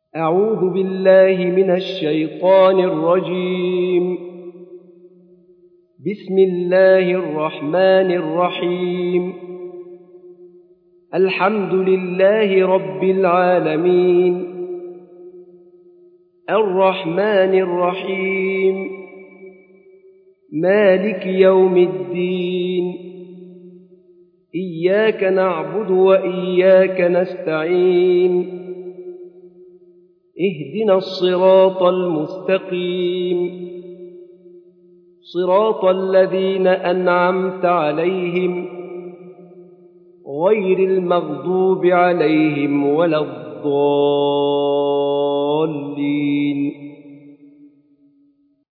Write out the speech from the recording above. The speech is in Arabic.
أعوذ بالله من الشيطان الرجيم. بسم الله الرحمن الرحيم. الحمد لله رب العالمين، الرحمن الرحيم، مالك يوم الدين. إياك نعبد وإياك نستعين. اهدنا الصراط المستقيم، صراط الذين أنعمت عليهم غير المغضوب عليهم ولا الضالين.